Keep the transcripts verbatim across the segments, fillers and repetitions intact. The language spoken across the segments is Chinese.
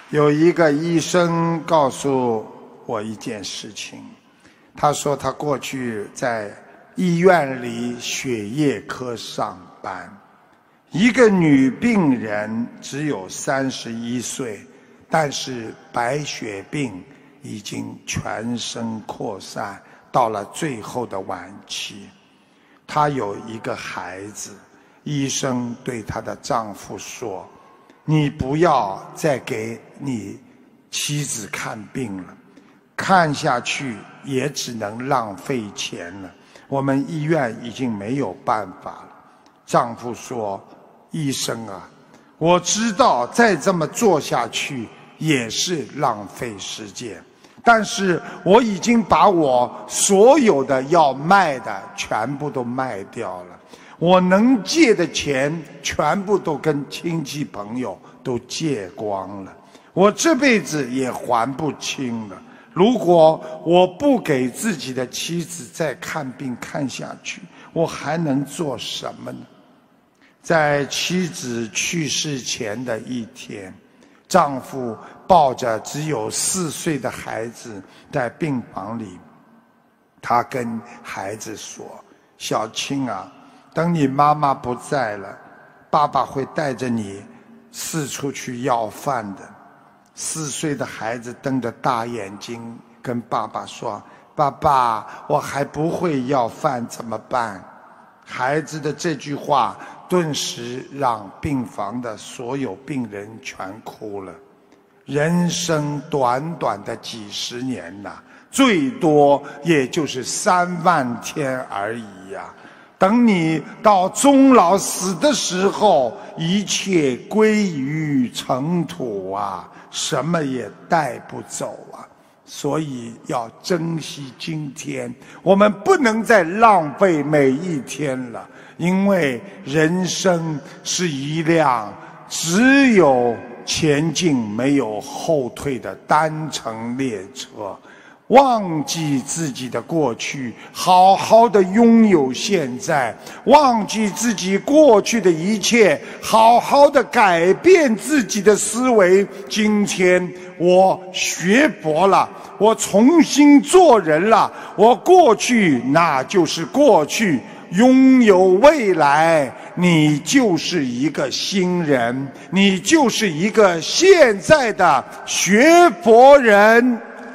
有一个医生告诉我一件事情，他说他过去在医院里血液科上班，一个女病人只有三十一岁，但是白血病已经全身扩散，到了最后的晚期。她有一个孩子，医生对她的丈夫说，你不要再给你妻子看病了，看下去也只能浪费钱了，我们医院已经没有办法了。丈夫说，医生啊，我知道再这么做下去也是浪费时间，但是我已经把我所有的要卖的全部都卖掉了，我能借的钱全部都跟亲戚朋友都借光了，我这辈子也还不清了。如果我不给自己的妻子再看病看下去，我还能做什么呢？在妻子去世前的一天，丈夫抱着只有四岁的孩子在病房里，他跟孩子说，小青啊，等你妈妈不在了，爸爸会带着你四处去要饭的。四岁的孩子瞪着大眼睛跟爸爸说，爸爸，我还不会要饭怎么办？孩子的这句话顿时让病房的所有病人全哭了。人生短短的几十年呐、啊，最多也就是三万天而已呀、啊。等你到终老死的时候，一切归于尘土啊，什么也带不走啊。所以要珍惜今天，我们不能再浪费每一天了，因为人生是一辆只有前进没有后退的单程列车。忘记自己的过去，好好的拥有现在；忘记自己过去的一切，好好的改变自己的思维。今天我学佛了，我重新做人了，我过去那就是过去，拥有未来，你就是一个新人，你就是一个现在的学佛人。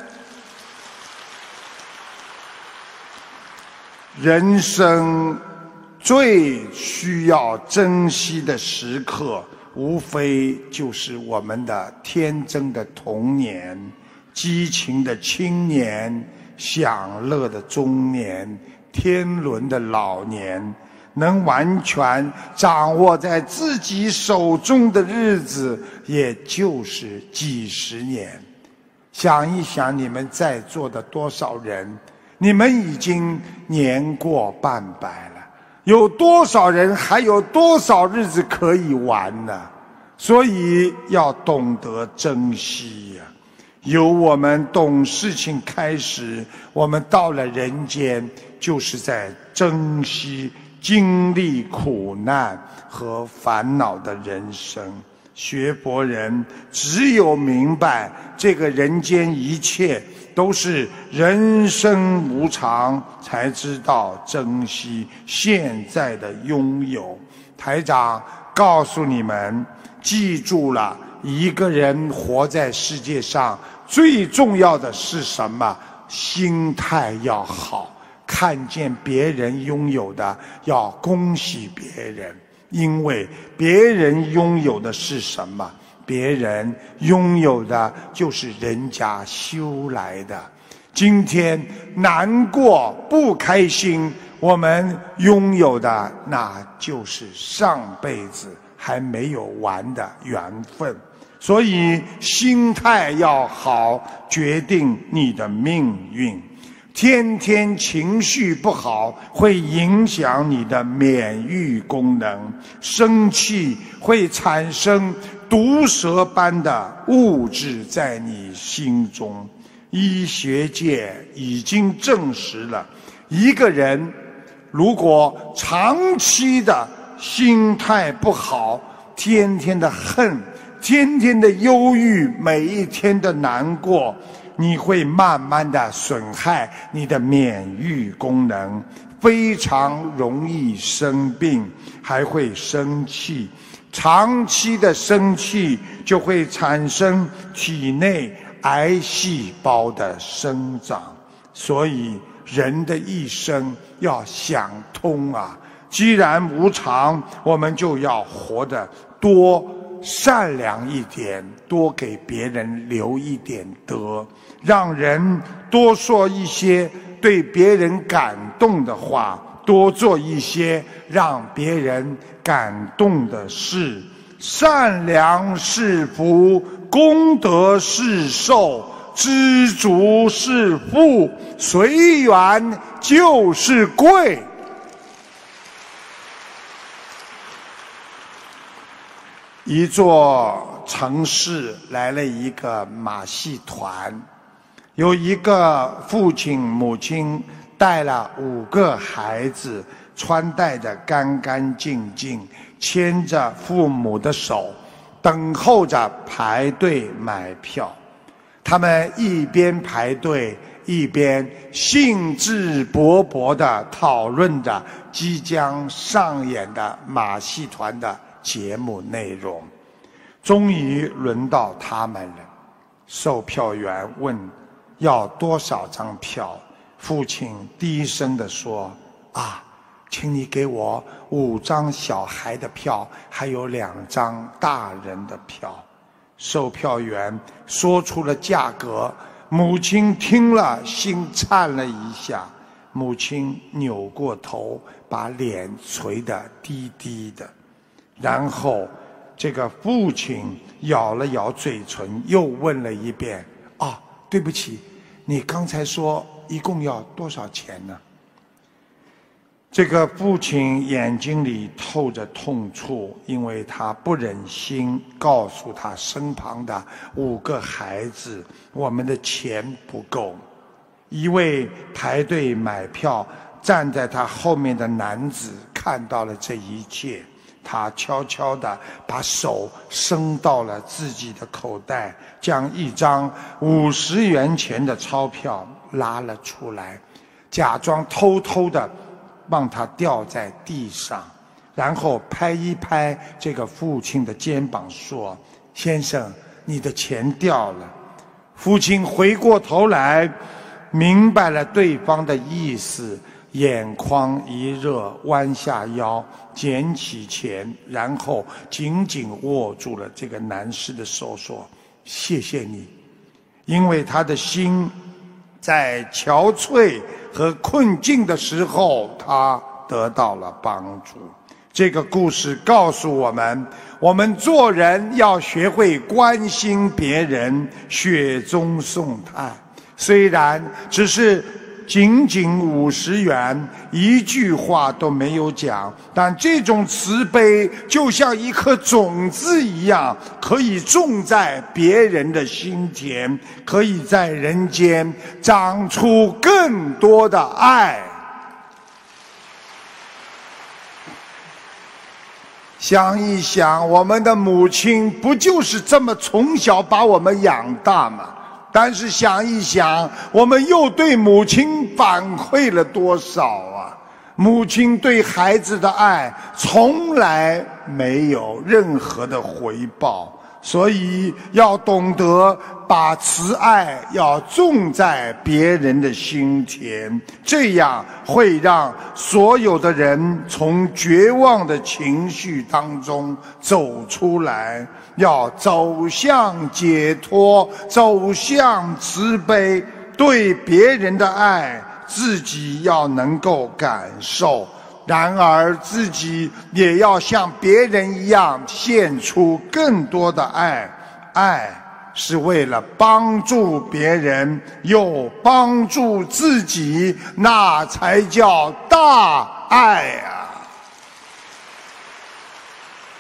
人生最需要珍惜的时刻，无非就是我们的天真的童年、激情的青年、享乐的中年、天伦的老年。能完全掌握在自己手中的日子，也就是几十年。想一想，你们在座的多少人，你们已经年过半百了，有多少人还有多少日子可以玩呢？所以要懂得珍惜呀、啊！由我们懂事情开始，我们到了人间，就是在珍惜经历苦难和烦恼的人生。学佛人只有明白这个人间一切都是人生无常，才知道珍惜现在的拥有。台长告诉你们，记住了，一个人活在世界上最重要的是什么？心态要好，看见别人拥有的要恭喜别人，因为别人拥有的是什么？别人拥有的就是人家修来的。今天难过不开心，我们拥有的那就是上辈子还没有完的缘分。所以心态要好，决定你的命运。天天情绪不好，会影响你的免疫功能，生气会产生毒蛇般的物质在你心中。医学界已经证实了，一个人如果长期的心态不好，天天的恨， 天天的忧郁，每一天的难过，你会慢慢的损害你的免疫功能，非常容易生病，还会生气。长期的生气就会产生体内癌细胞的生长。所以人的一生要想通啊，既然无常，我们就要活得多善良一点，多给别人留一点德，让人多说一些对别人感动的话，多做一些让别人感动的事。善良是福，功德是寿，知足是富，随缘就是贵。一座城市来了一个马戏团，有一个父亲母亲带了五个孩子，穿戴得干干净净，牵着父母的手，等候着排队买票。他们一边排队，一边兴致勃勃地讨论着即将上演的马戏团的节目内容。终于轮到他们了，售票员问要多少张票。父亲低声地说：啊，请你给我五张小孩的票，还有两张大人的票。售票员说出了价格，母亲听了心颤了一下，母亲扭过头，把脸垂得低低的。然后这个父亲咬了咬嘴唇，又问了一遍：啊，对不起，你刚才说一共要多少钱呢？这个父亲眼睛里透着痛楚，因为他不忍心告诉他身旁的五个孩子，我们的钱不够。一位排队买票站在他后面的男子看到了这一切，他悄悄地把手伸到了自己的口袋，将一张五十元钱的钞票拉了出来，假装偷偷地让它掉在地上，然后拍一拍这个父亲的肩膀说：先生，你的钱掉了。父亲回过头来，明白了对方的意思，眼眶一热，弯下腰捡起钱，然后紧紧握住了这个男士的手，说：谢谢你。因为他的心在憔悴和困境的时候，他得到了帮助。这个故事告诉我们，我们做人要学会关心别人，雪中送炭。虽然只是仅仅五十元，一句话都没有讲，但这种慈悲就像一颗种子一样，可以种在别人的心田，可以在人间长出更多的爱。想一想，我们的母亲不就是这么从小把我们养大吗？但是想一想，我们又对母亲反馈了多少啊？母亲对孩子的爱从来没有任何的回报，所以要懂得把慈爱要种在别人的心田，这样会让所有的人从绝望的情绪当中走出来，要走向解脱，走向慈悲。对别人的爱，自己要能够感受，然而自己也要像别人一样献出更多的爱。爱是为了帮助别人又帮助自己，那才叫大爱啊！